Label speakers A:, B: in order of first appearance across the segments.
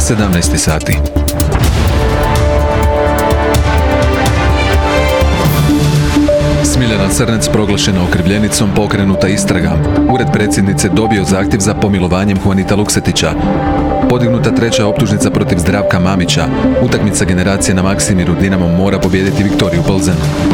A: 17 sati. Smiljana Crnec proglašena okrivljenicom, pokrenuta istraga. Ured predsjednice dobio zahtjev za pomilovanjem Huanita Luksetića. Podignuta treća optužnica protiv Zdravka Mamića. Utakmica generacije na Maksimiru, Dinamo mora pobijediti Viktoriju Plzen.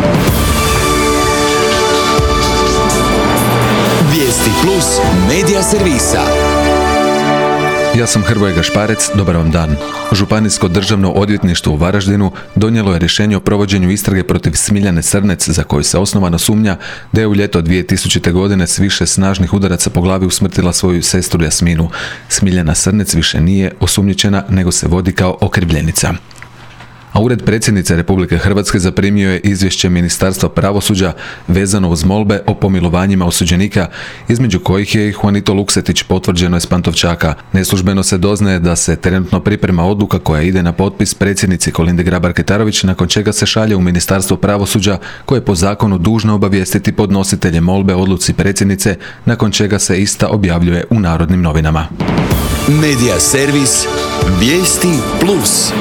B: Vijesti Plus medija servisa.
A: Ja sam Hrvoje Gašparec, dobar vam dan. Županijsko državno odvjetništvo u Varaždinu donijelo je rješenje o provođenju istrage protiv Smiljane Crnec, za koju se osnovano sumnja da je u ljeto 2000. godine s više snažnih udaraca po glavi usmrtila svoju sestru Jasminu. Smiljana Crnec više nije osumnjičena, nego se vodi kao okrivljenica. A Ured predsjednice Republike Hrvatske zaprimio je izvješće Ministarstva pravosuđa vezano uz molbe o pomilovanjima osuđenika, između kojih je i Huanito Luksetić, potvrđeno iz Pantovčaka. Neslužbeno se doznaje da se trenutno priprema odluka koja ide na potpis predsjednici Kolinde Grabar-Kitarović, nakon čega se šalje u Ministarstvo pravosuđa, koje je po zakonu dužno obavijestiti podnositelje molbe odluci predsjednice, nakon čega se ista objavljuje u Narodnim novinama.
B: Medija servis Vijesti Plus.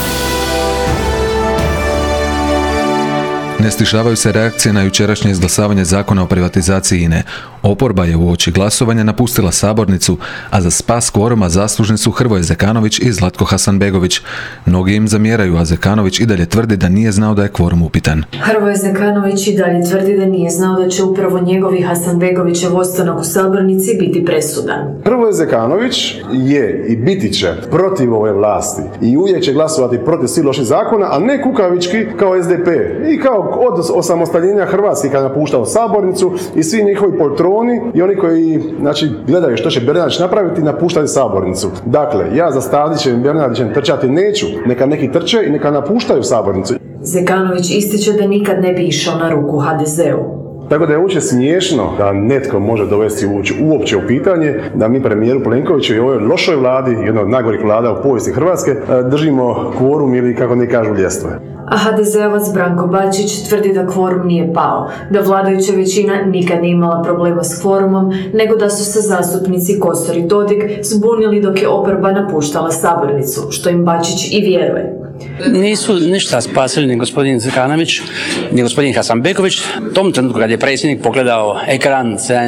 A: Ne stišavaju se reakcije na jučerašnje izglasavanje zakona o privatizaciji INE. Oporba je uoči glasovanja napustila sabornicu, a za spas kvoruma zaslužni su Hrvoje Zekanović i Zlatko Hasanbegović. Mnogi im zamjeraju, a Zekanović i dalje tvrdi da nije znao da je kvorum upitan.
C: Hrvoje Zekanović i dalje tvrdi da nije znao da će upravo njegovi Hasanbegovićev ostanak u sabornici biti presudan.
D: Hrvoje Zekanović je i biti će protiv ove vlasti i uvijek će glasovati protiv svih loših zakona, a ne kukavički kao SDP i kao od osamostaljenja Hrvatske kada napuštao sabornicu i svi njihovi poltroni i oni koji gledaju što će Bernardić napraviti, napuštaju sabornicu. Dakle, ja za Stadićem i Bernardićem trčati neću, neka neki trče i neka napuštaju sabornicu.
C: Zekanović ističe da nikad ne bi išao na ruku HDZ-u.
D: Tako da je uopće smiješno da netko može dovesti uopće u pitanje da mi premijeru Plenkoviću i ovoj lošoj vladi, jednoj od najgorih vlada u povijesti Hrvatske, držimo kvorum ili, kako ne kažu, ljestve.
C: A HDZ-ovac Branko Bačić tvrdi da kvorum nije pao, da vladajuća većina nikad nije imala problema s kvorumom, nego da su se zastupnici Kosor i Dodik zbunili dok je oporba napuštala sabornicu, što im Bačić i vjeruje.
E: Nisu ništa spasili ni gospodin Zekanović, ni gospodin Hasanbegović. U tom trenutku kad je predsjednik pogledao ekran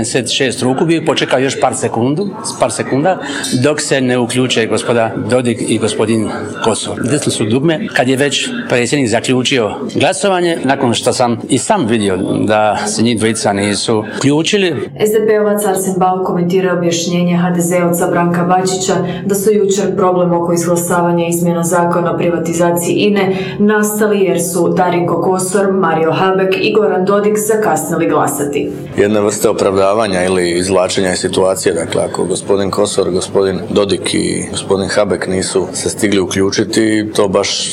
E: 76 ruku, bio počekao još par sekunda, dok se ne uključe gospoda Dodik i gospodin Kosor. Desili su dugme. Kad je već predsjednik zaključio glasovanje, nakon što sam i sam vidio da se njih dvojica nisu uključili.
C: SDP-ovac Arsen Bauk komentirao objašnjenje HDZ-ovca Branka Bačića da su jučer problem oko izglasavanja izmjena zakona o privatizaciji INE nastali jer su Darinko Kosor, Mario Habek i Goran Dodik zakasnili glasati.
F: Jedna vrsta opravdavanja ili izvlačenja iz situacije, dakle ako gospodin Kosor, gospodin Dodik i gospodin Habek nisu se stigli uključiti, to baš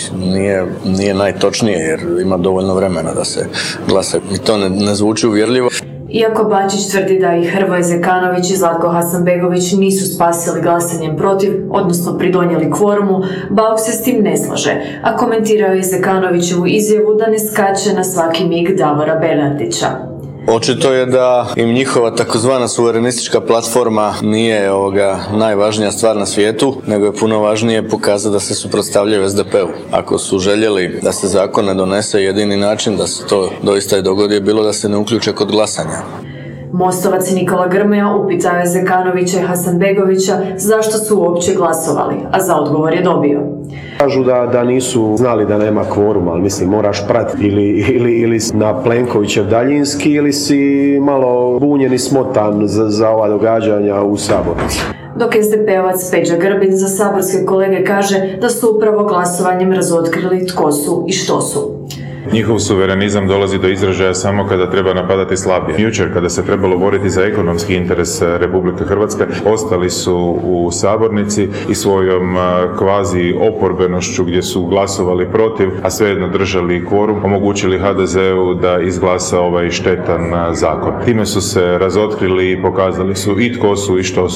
F: nije najtočnije jer ima dovoljno vremena da se glasa i to ne zvuči uvjerljivo.
C: Iako Bačić tvrdi da i Hrvoje Zekanović i Zlatko Hasanbegović nisu spasili glasanjem protiv, odnosno pridonijeli kvorumu, Bauk se s tim ne slaže, a komentirao je Zekanovićevu izjavu da ne skače na svaki mig Davora Bernardića.
F: Očito je da im njihova takozvana suverenistička platforma nije najvažnija stvar na svijetu, nego je puno važnije pokazati da se suprotstavljaju SDP-u. Ako su željeli da se zakon ne donese, jedini način da se to doista i dogodi je bilo da se ne uključe kod glasanja.
C: Mostovac Nikola Grmoja upitao je Zekanovića i Hasanbegovića zašto su uopće glasovali, a za odgovor je dobio.
D: Kažu da nisu znali da nema kvoruma, ali mislim moraš pratiti ili na Plenkovićev daljinski ili si malo bunjen i smotan za ova događanja u sabornici.
C: Dok SDP-ovac Peđa Grbin za saborske kolege kaže da su upravo glasovanjem razotkrili tko su i što su.
G: Njihov suverenizam dolazi do izražaja samo kada treba napadati slabije. Jučer, kada se trebalo boriti za ekonomski interes Republike Hrvatske, ostali su u sabornici i svojom kvazi oporbenošću gdje su glasovali protiv, a svejedno držali kvorum, omogućili HDZ-u da izglasa ovaj štetan zakon. Time su se razotkrili i pokazali su i tko su i što su.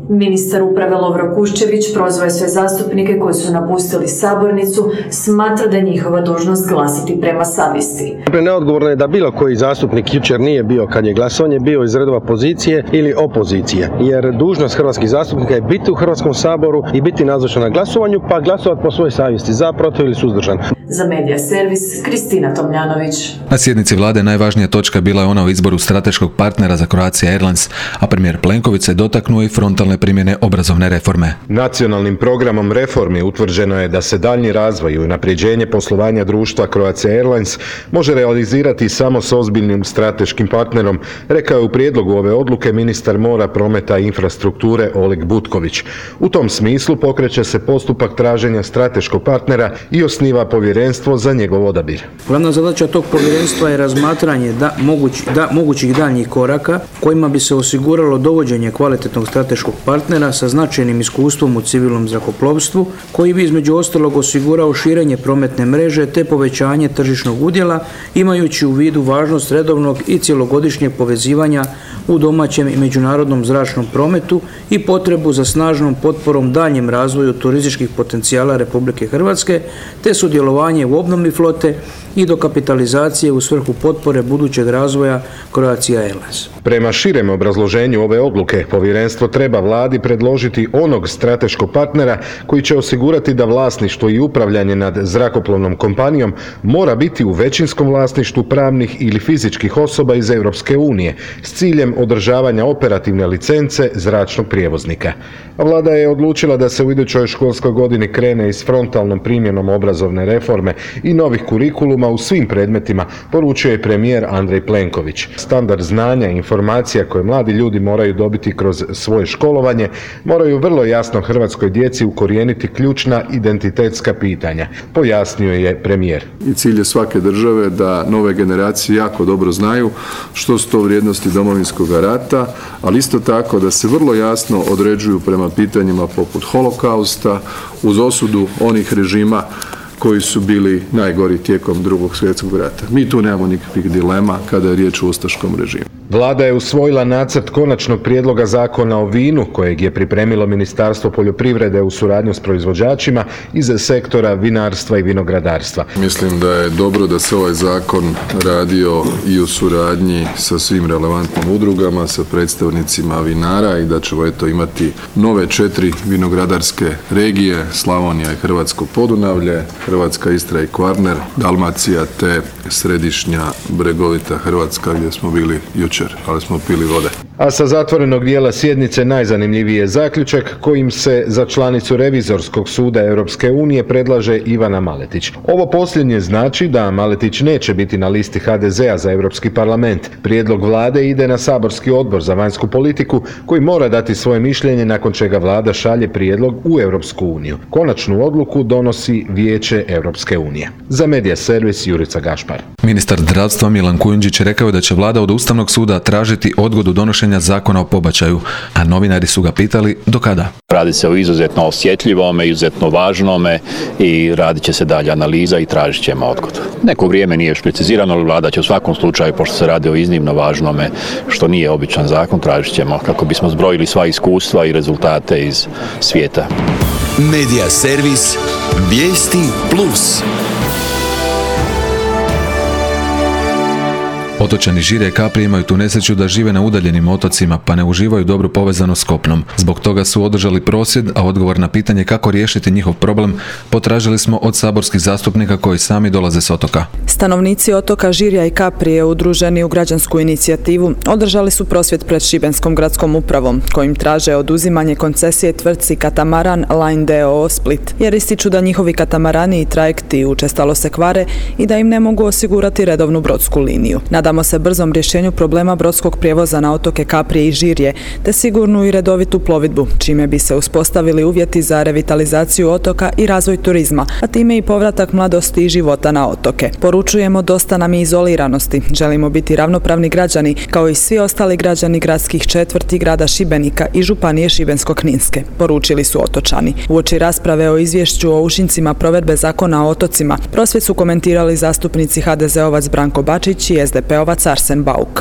C: Ministar uprave Lovro Kuščević prozvao je sve zastupnike koji su napustili sabornicu, smatra da je njihova dužnost glasati prema savjesti.
H: Neodgovorno je da bilo koji zastupnik jučer nije bio kad je glasovanje, bio iz redova pozicije ili opozicije, jer dužnost hrvatskih zastupnika je biti u Hrvatskom saboru i biti nazočan na glasovanju, pa glasovati po svojoj savjesti, za, protiv ili suzdržan.
C: Za Medija servis, Kristina Tomljanović.
A: Na sjednici vlade najvažnija točka bila je ona o izboru strateškog partnera za Croatia Airlines, a premijer Plenković se dotaknuo i frontalne primjene obrazovne reforme.
I: Nacionalnim programom reformi utvrđeno je da se daljnji razvoj i unapređenje poslovanja društva Croatia Airlines može realizirati samo s ozbiljnim strateškim partnerom, rekao je u prijedlogu ove odluke ministar mora, prometa i infrastrukture Oleg Butković. U tom smislu pokreće se postupak traženja strateškog partnera i osniva povjerenstvo za njegov odabir.
J: Glavna zadaća tog povjerenstva je razmatranje mogućih daljnjih koraka kojima bi se osiguralo dovođenje kvalitetnog strateškog partnera sa značajnim iskustvom u civilnom zrakoplovstvu, koji bi između ostalog osigurao širenje prometne mreže te povećanje tržišnog udjela, imajući u vidu važnost redovnog i cjelogodišnjeg povezivanja u domaćem i međunarodnom zračnom prometu i potrebu za snažnom potporom daljnjem razvoju turističkih potencijala Republike Hrvatske te sudjelovanje u obnovi flote i dokapitalizacije u svrhu potpore budućeg razvoja Croatia Airlines.
I: Prema širem obrazloženju ove odluke, povjerenstvo treba vladi predložiti onog strateškog partnera koji će osigurati da vlasništvo i upravljanje nad zrakoplovnom kompanijom mora biti u većinskom vlasništvu pravnih ili fizičkih osoba iz Europske unije s ciljem održavanja operativne licence zračnog prijevoznika. A vlada je odlučila da se u idućoj školskoj godini krene i s frontalnom primjenom obrazovne reforme i novih kurikuluma u svim predmetima, poručio je premijer Andrej Plenković. Standard znanja i informacija koje mladi ljudi moraju dobiti kroz svoje školovanje moraju vrlo jasno hrvatskoj djeci ukorijeniti ključna identitetska pitanja, pojasnio je premijer.
K: I cilj je svake države da nove generacije jako dobro znaju što su to vrijednosti Domovinskog rata, ali isto tako da se vrlo jasno određuju prema pitanjima poput holokausta uz osudu onih režima koji su bili najgori tijekom Drugog svjetskog rata. Mi tu nemamo nikakvih dilema kada je riječ o ustaškom režimu.
I: Vlada je usvojila nacrt konačnog prijedloga zakona o vinu kojeg je pripremilo Ministarstvo poljoprivrede u suradnju s proizvođačima iz sektora vinarstva i vinogradarstva.
K: Mislim da je dobro da se ovaj zakon radio i u suradnji sa svim relevantnim udrugama, sa predstavnicima vinara i da ćemo imati nove 4 vinogradarske regije, Slavonija i Hrvatsko Podunavlje, Hrvatska Istra i Kvarner, Dalmacija te središnja bregovita Hrvatska gdje smo bili jučer, ali smo pili vode.
I: A sa zatvorenog dijela sjednice najzanimljiviji je zaključak kojim se za članicu Revizorskog suda Europske unije predlaže Ivana Maletić. Ovo posljednje znači da Maletić neće biti na listi HDZ-a za Europski parlament. Prijedlog vlade ide na saborski odbor za vanjsku politiku koji mora dati svoje mišljenje nakon čega vlada šalje prijedlog u Europsku uniju. Konačnu odluku donosi Vijeće Europske unije. Za Medija servis Jurica Gašpar.
A: Ministar zdravstva Milan Kujundžić rekao je da će vlada od Ustavnog suda tražiti odgodu donošenja zakona o pobačaju, a novinari su ga pitali do kada.
L: Radi se o izuzetno osjetljivome, izuzetno važnome i radit će se dalje analiza i tražit ćemo odgodu. Neko vrijeme nije još precizirano, ali vlada će u svakom slučaju, pošto se radi o iznimno važnome, što nije običan zakon, tražit ćemo kako bismo zbrojili sva iskustva i rezultate iz svijeta.
B: Medija servis Vijesti Plus.
A: Otočani Žirje i Kapri imaju tu nesreću da žive na udaljenim otocima pa ne uživaju dobru povezanost s kopnom. Zbog toga su održali prosvjed, a odgovor na pitanje kako riješiti njihov problem potražili smo od saborskih zastupnika koji sami dolaze s otoka.
M: Stanovnici otoka Žirja i Kaprije, udruženi u građansku inicijativu, održali su prosvjed pred Šibenskom gradskom upravom, kojim traže oduzimanje koncesije tvrtci Katamaran Line d.o.o. Split, jer ističu da njihovi katamarani i trajekti učestalo se kvare i da im ne mogu osigurati redovnu brodsku liniju. Nadamo se brzom rješenju problema brodskog prijevoza na otoke Kaprije i Žirje, te sigurnu i redovitu plovidbu, čime bi se uspostavili uvjeti za revitalizaciju otoka i razvoj turizma, a time i povratak mladosti i života na otoke. Poručujemo dosta nam i izoliranosti. Želimo biti ravnopravni građani, kao i svi ostali građani gradskih četvrti grada Šibenika i županije Šibensko-kninske, poručili su otočani. Uoči rasprave o izvješću o učincima provedbe zakona o otocima, prosvjed su komentirali zastupnici HDZ-ovac Branko Bačić i SDP-ovac Arsen Bauk.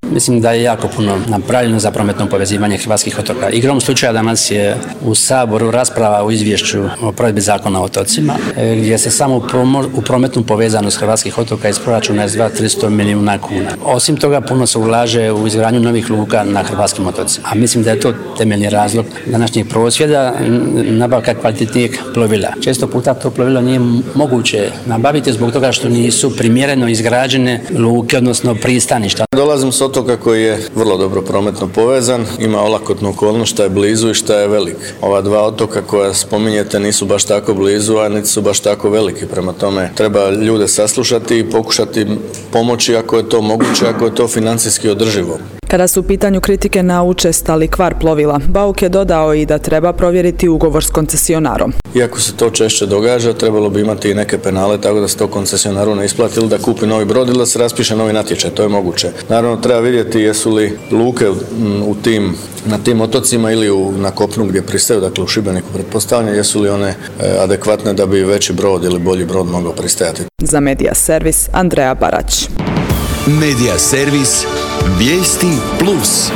E: Mislim da je jako puno napravljeno za prometno povezivanje hrvatskih otoka. Igrom slučaja danas je u Saboru rasprava u izvješću o provedbi Zakona o otocima, gdje se samo u prometnu povezanost hrvatskih otoka iz proračuna izdvaja 300 milijuna kuna. Osim toga, puno se ulaže u izgradnju novih luka na hrvatskim otocima. A mislim da je to temeljni razlog današnjih prosvjeda, nabavka kvalitetnijeg plovila. Često puta to plovilo nije moguće nabaviti zbog toga što nisu primjereno izgrađene luke, odnosno pristaništa.
F: Dolazim s otoka koji je vrlo dobro prometno povezan, ima olakotnu okolnost šta je blizu i šta je velik. Ova dva otoka koja spominjete nisu baš tako blizu, a niti su baš tako veliki. Prema tome treba ljude saslušati i pokušati pomoći ako je to moguće, ako je to financijski održivo.
M: Kada su u pitanju kritike na učestali kvar plovila, Bauk je dodao i da treba provjeriti ugovor s koncesionarom.
F: Iako se to češće događa, trebalo bi imati i neke penale tako da se to koncesionaru ne isplati ili da kupi novi brod ili da se raspiše novi natječaj, to je moguće. Naravno treba vidjeti jesu li luke na tim otocima ili na kopnu gdje pristaju, dakle u Šibeniku pretpostavljam, jesu li one adekvatne da bi veći brod ili bolji brod mogao pristajati.
M: Za Medija servis Andreja Barać.
B: Medija servis Vijesti Plus.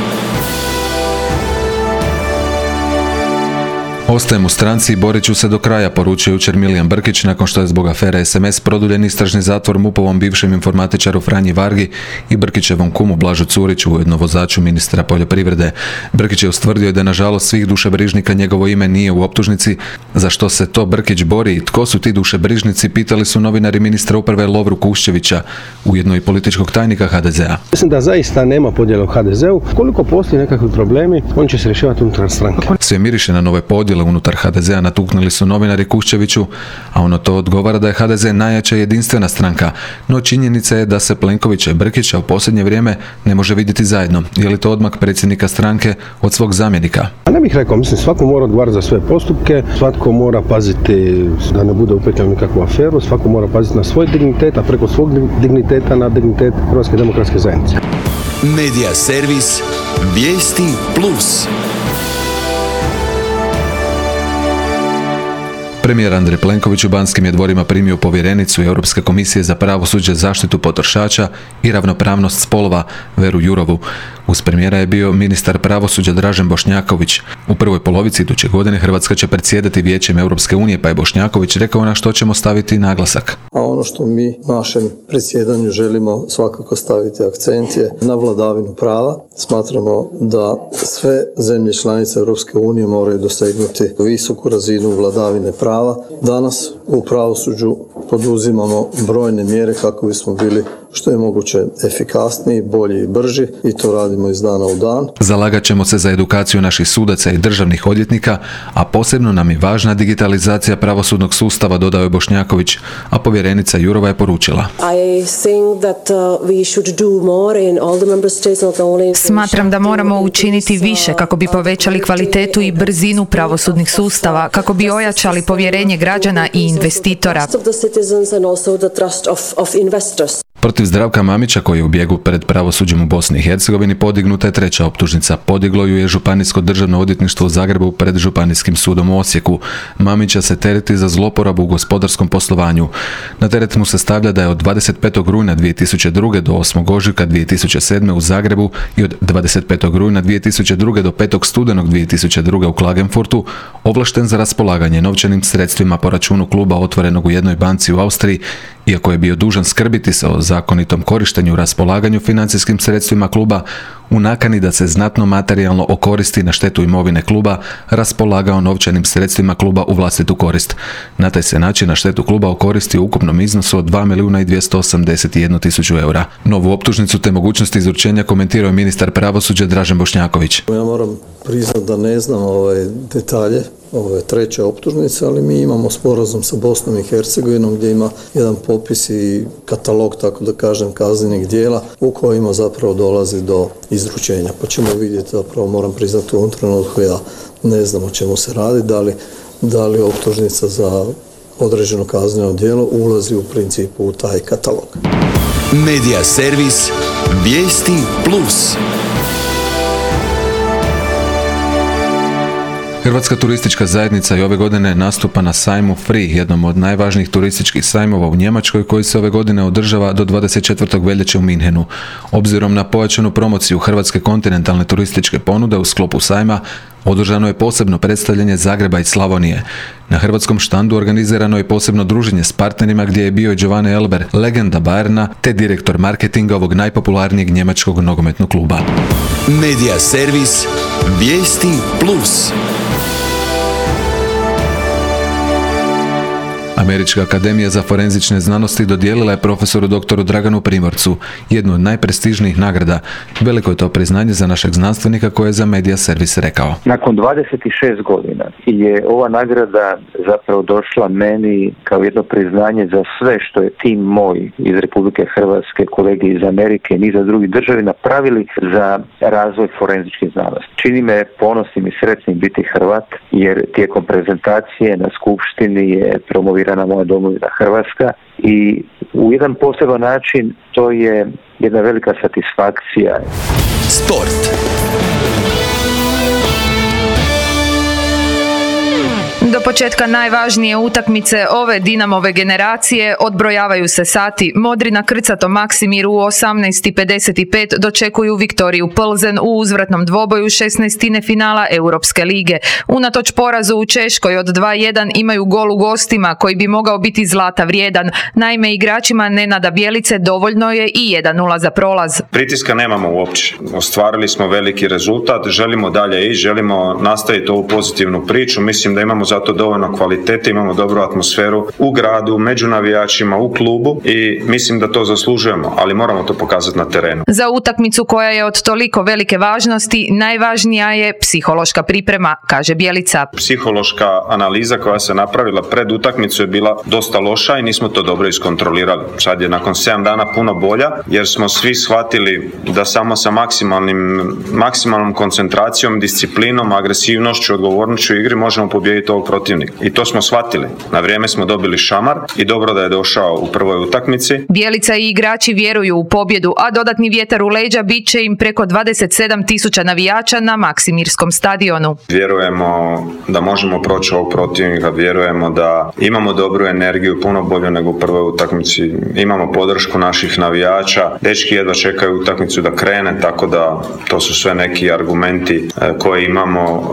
A: Ostajem u stranci i borit ću se do kraja, poručio jučer Milijan Brkić nakon što je zbog afere SMS produljen istražni zatvor MUP-ovom bivšem informatičaru Franji Vargi i Brkićevom kumu Blažu Curiću, ujedno vozaču ministra poljoprivrede. Brkić je ustvrdio da nažalost svih dušebrižnika njegovo ime nije u optužnici. Za što se to Brkić bori i tko su ti dušebrižnici, pitali su novinari ministra uprave Lovru Kuščevića, ujedno i političkog tajnika HDZ-a.
H: Mislim da zaista nema podjela u HDZ-u. Koliko postoji nekakvi problemi, on će se rješavati unutar stranke.
A: Sve miriše na nove podjele unutar HDZ-a, natuknuli su novinari Kuščeviću, a ono to odgovara da je HDZ najjača jedinstvena stranka, no činjenica je da se Plenkovića i Brkića u posljednje vrijeme ne može vidjeti zajedno. Je li to odmak predsjednika stranke od svog zamjenika?
H: A ne bih rekao, mislim svako mora odgovarati za sve postupke, svatko mora paziti da ne bude upetljan u nikakvu aferu, svako mora paziti na svoj dignitet, a preko svog digniteta na dignitet Hrvatske demokratske zajednice.
B: Medija servis Vijesti Plus.
A: Premijer Andrej Plenković u Banskim je dvorima primio povjerenicu Europske komisije za pravosuđe, zaštitu potrošača i ravnopravnost spolova Veru Jurovu. Uz premijera je bio ministar pravosuđa Dražen Bošnjaković. U prvoj polovici iduće godine Hrvatska će predsjedati Vijećem Europske unije, pa je Bošnjaković rekao na što ćemo staviti naglasak.
N: A ono što mi našem predsjedanju želimo svakako staviti akcent je na vladavinu prava. Smatramo da sve zemlje članice Europske unije moraju dosegnuti visoku razinu vladavine prava. Danas u pravosuđu poduzimamo brojne mjere kako bismo bili što je moguće efikasniji, bolji i brži i to radimo iz dana u dan.
A: Zalagat ćemo se za edukaciju naših sudaca i državnih odvjetnika, a posebno nam je važna digitalizacija pravosudnog sustava, dodao je Bošnjaković, a povjerenica Jurova je poručila.
O: Smatram da moramo učiniti više kako bi povećali kvalitetu i brzinu pravosudnih sustava, kako bi ojačali povjerenje građana i investitora.
A: Protiv Zdravka Mamića, koji je u bijegu pred pravosuđem u Bosni i Hercegovini, podignuta je treća optužnica. Podiglo ju je Županijsko državno odvjetništvo u Zagrebu pred Županijskim sudom u Osijeku. Mamića se tereti za zloporabu u gospodarskom poslovanju. Na teret mu se stavlja da je od 25. rujna 2002. do 8. ožujka 2007. u Zagrebu i od 25. rujna 2002. do 5. studenog 2002. u Klagenfurtu ovlašten za raspolaganje novčanim sredstvima po računu kluba otvorenog u jednoj banci u Austriji, iako je bio dužan skrbiti se o zakonitom korištenju i raspolaganju financijskim sredstvima kluba, u nakani da se znatno materijalno okoristi na štetu imovine kluba, raspolagao novčanim sredstvima kluba u vlastitu korist. Na taj se način na štetu kluba okoristi u ukupnom iznosu od 2.281.000 eura. Novu optužnicu te mogućnosti izručenja komentirao je ministar pravosuđa Dražen Bošnjaković.
N: Ja moram priznati da ne znam detalje ove treće optužnice, ali mi imamo sporazum sa Bosnom i Hercegovinom gdje ima jedan popis i katalog, tako da kažem, kaznenih djela u kojima zapravo dolazi do izručenja. Pa ćemo vidjeti, zapravo moram priznati u ovom trenutku ja ne znam o čemu se radi, da li optužnica za određeno kazneno djelo ulazi u principu u taj katalog.
B: Medija servis Vijesti Plus.
A: Hrvatska turistička zajednica i ove godine nastupa na sajmu Free, jednom od najvažnijih turističkih sajmova u Njemačkoj koji se ove godine održava do 24. veljače u Minhenu. Obzirom na pojačanu promociju hrvatske kontinentalne turističke ponude u sklopu sajma, održano je posebno predstavljanje Zagreba i Slavonije. Na hrvatskom štandu organizirano je posebno druženje s partnerima gdje je bio i Giovanni Elber, legenda Bayerna, te direktor marketinga ovog najpopularnijeg njemačkog nogometnog kluba.
B: Medija servis Vijesti Plus.
A: Američka akademija za forenzične znanosti dodijelila je profesoru doktoru Draganu Primorcu jednu od najprestižnijih nagrada. Veliko je to priznanje za našeg znanstvenika koji je za Medija servis rekao.
P: Nakon 26 godina je ova nagrada zapravo došla meni kao jedno priznanje za sve što je tim moj iz Republike Hrvatske, kolege iz Amerike i niza drugih državi napravili za razvoj forenzičkih znanosti. Čini me ponosnim i sretnim biti Hrvat, jer tijekom prezentacije na skupštini je promovirana moja domovina Hrvatska i u jedan poseban način to je jedna velika satisfakcija.
B: Sport.
O: Do početka najvažnije utakmice ove Dinamove generacije odbrojavaju se sati. Modri na krcatom Maksimiru u 18:55 dočekuju Viktoriju Plzen u uzvratnom dvoboju 16. finala Europske lige. Unatoč porazu u Češkoj od 2:1 imaju gol u gostima koji bi mogao biti zlata vrijedan. Naime, igračima Nenada Bjelice dovoljno je i 1:0 za prolaz.
Q: Pritiska nemamo uopće. Ostvarili smo veliki rezultat, želimo dalje ići, želimo nastaviti ovu pozitivnu priču. Mislim da imamo zato dovoljno kvalitete, imamo dobru atmosferu u gradu, među navijačima, u klubu i mislim da to zaslužujemo, ali moramo to pokazati na terenu.
O: Za utakmicu koja je od toliko velike važnosti, najvažnija je psihološka priprema, kaže Bjelica.
Q: Psihološka analiza koja se napravila pred utakmicu je bila dosta loša i nismo to dobro iskontrolirali. Sad je nakon 7 dana puno bolja, jer smo svi shvatili da samo sa maksimalnom koncentracijom, disciplinom, agresivnošću, odgovornošću u igri možemo pobijediti ovog protivnika. I to smo shvatili. Na vrijeme smo dobili šamar i dobro da je došao u prvoj utakmici.
O: Bjelica i igrači vjeruju u pobjedu, a dodatni vjetar u leđa bit će im preko 27.000 navijača na Maksimirskom stadionu.
Q: Vjerujemo da možemo proći ovog protivnika, vjerujemo da imamo dobru energiju, puno bolju nego u prvoj utakmici. Imamo podršku naših navijača. Dečki jedva čekaju utakmicu da krene, tako da to su sve neki argumenti koje imamo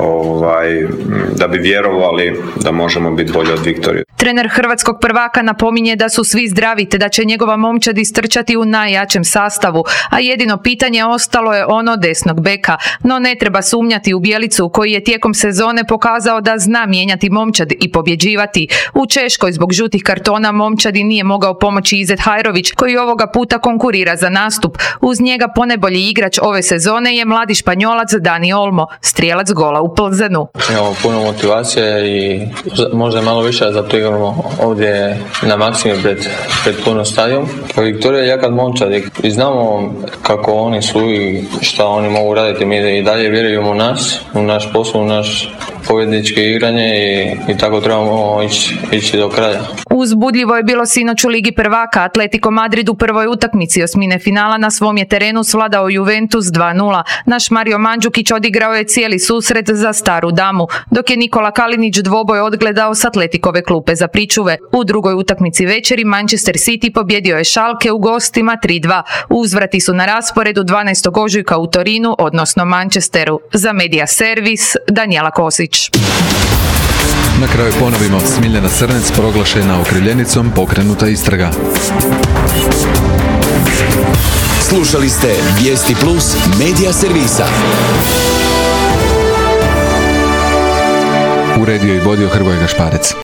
Q: da bi vjerovali da možemo biti bolji od Viktorije.
O: Trener hrvatskog prvaka napominje da su svi zdravi te da će njegova momčad istrčati u najjačem sastavu, a jedino pitanje ostalo je ono desnog beka. No ne treba sumnjati u Bjelicu koji je tijekom sezone pokazao da zna mijenjati momčad i pobjeđivati. U Češkoj zbog žutih kartona momčadi nije mogao pomoći Izet Hajrović koji ovoga puta konkurira za nastup. Uz njega ponajbolji igrač ove sezone je mladi Španjolac Dani Olmo, strijelac gola u Plzenu.
R: Imamo puno motivacije i možda malo više zato igramo ovdje na Maksimiru pred puno stadion. Viktorija je jaka momčad i znamo kako oni su i šta oni mogu raditi. Mi i dalje vjerujemo u nas, u naš posao, u naš pobjedničko igranje i tako trebamo ići do kraja.
O: Uzbudljivo je bilo sinoć u Ligi prvaka. Atletico Madrid u prvoj utakmici osmine finala na svom je terenu svladao Juventus 2:0. Naš Mario Mandžukić odigrao je cijeli susret za Staru damu, dok je Nikola Kalinić dvoboj odgledao s Atletikove klupe za pričuve. U drugoj utakmici večeri Manchester City pobjedio je Schalke u gostima 3:2. Uzvrati su na rasporedu 12. ožujka u Torinu, odnosno Manchesteru. Za Medija servis, Danijela Kosić.
A: Na kraju ponovimo, Smiljana Srnec proglašena okrivljenicom, pokrenuta istraga.
B: Slušali ste Vijesti Plus Medija servisa.
A: Uredio i vodio Hrvoje Gašparec.